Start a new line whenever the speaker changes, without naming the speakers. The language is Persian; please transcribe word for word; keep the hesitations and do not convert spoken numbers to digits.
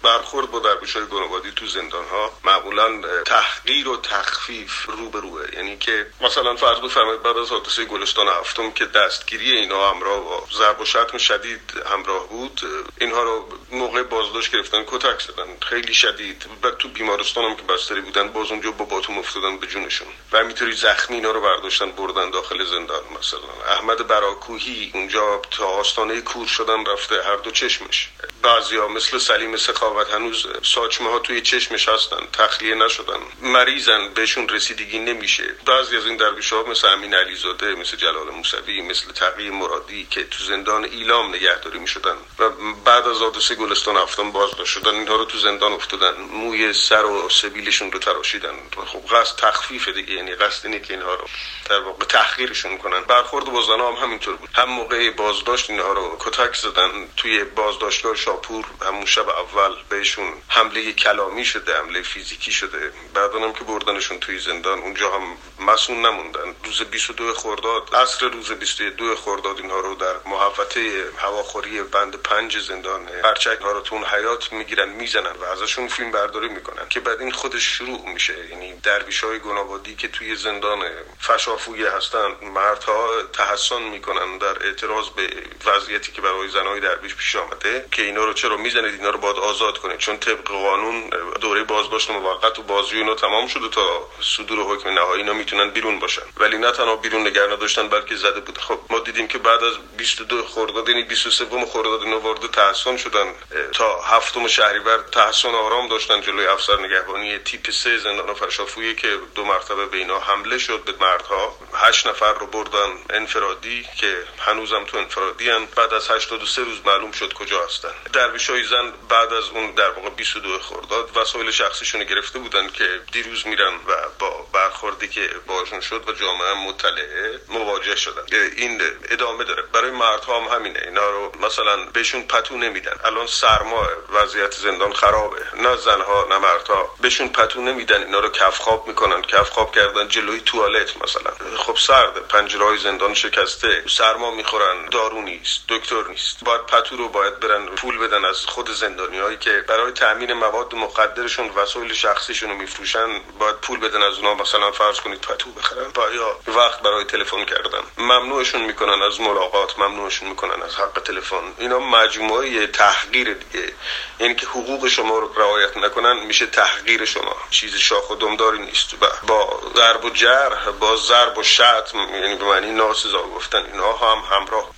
برخورد با درویش‌های گنابادی تو زندان‌ها معمولاً تحقیر و تخفیف روبروه. یعنی که مثلا فرض بفرمایید بعد از حادثه گلستان هفتم که دستگیری اینا همراه با ضرب و شتم شدید همراه بود، اینها رو موقع بازداشت گرفتن، کتک زدن خیلی شدید، بعد تو بیمارستان هم که بستری بودن باز اونجا با باتوم افتادن به جونشون و همینطوری زخمی اینا رو برداشتن بردن داخل زندان. مثلا احمد براکوهی اونجا تا آستانه کور شدن رفته، هر دو چشمش. بعضیا مثل سلیم سخاوت هنوز ساچمه ها توی چشمش هستن، تخلیه نشدن، مریضن، بهشون رسیدگی نمیشه. بعضی از این درویش‌ها مثل امین علیزاده، مثل جلال موسوی، مثل تقی مرادی که تو زندان ایلام نگهداری میشدن و بعد از حادثه گلستان هفتم بازداشت شدن، اینها رو تو زندان افتادن، موی سر و سبیلشون رو تراشیدن. خب قصد تخفیف دیگه، یعنی قصد اینه که اینها رو در واقع تحقیرشون کنن. برخورد با زنها هم همینطور بود. هم موقع بازداشت اینها رو کتک زدن، توی بازداشتگاه شاپور همون شب اول بهشون حمله کلامی شده، حمله فیزیکی شده. بعد اونم که بردنشون توی زندان اونجا هم مسئول نموندن. روز بیست و دو خرداد، عصر روز بیست و دو خرداد اینها رو در محوطه هواخوری بند پنج زندان پرچک ها رو تو اون حیاط میگیرن میزنن و ازشون فیلم برداری میکنن که بعد این خودش شروع میشه. یعنی درویش‌های گنابادی که توی زندان فشافویه هستن، مردها تحسن میکنن در اعتراض به وضعیتی که برای زنهای درویش پیش آمده که اینا رو چرا میزنید، اینا رو باید آزاد کنید، چون طبق قانون دوره بازداشت موقت و بازجویی اینا تمام شده، تا صدور حکم نهایی اینا میتونن بیرون باشن. ولی نه تنها بیرون نگه نداشتن بلکه زده بود. خب ما دیدیم که بعد از بیست و دو خرداد، یعنی بیست و سه خرداد اینا وارد تحسن شدن، تا هفتم شهریور تحسن آرام داشتن جلوی افسر نگهبانی تیپ سه زندان فشافویه که دو مرتبه به اینا حمله شد به مردها. هشت نفر رو بردن انفرادی که هنوزم تو انفرادی هن. بعد از هشتاد و سه روز معلوم شد کجا هستن. درویش‌های زن بعد از اون در واقع بیست و دو خرداد وسایل شخصیشون گرفته بودن که دیروز میرن و با برخوردی که باشون شد و جامعه هم مطلعه مواجه شدن. این ادامه داره. برای مردها هم همینه. اینا رو مثلا بهشون پتو نمیدن. الان سرما، وضعیت زندان خرابه، نه زنها نه مردها بهشون پتو نمیدن، اینا رو کف خواب میکنن. کف خواب کردن جلوی توالت مثلا. خب سرده، پنجره‌های زندان شکسته، سرما میخورن، دارو نیست، دکتر نیست. باید پتو رو باید برن پول بدن از خود زندانیایی که برای تامین مواد مخدرشون وسایل شخصیشون رو میفروشن، باید پول بدن از اونها. مثلا فرض کنید پتو بخرن با یا وقت برای تلفن کردن. ممنوعشون میکنن از ملاقات، ممنوعشون میکنن از حق تلفن. اینا مجموعه تحقیر دیگه. یعنی که حقوق شما رو رعایت نکنن میشه تحقیر شما. چیز شاخ و دمداری نیست. با ضرب و جرح، با ضرب و شتم، یعنی به معنی ناسزا گفتن، اینا هم همراه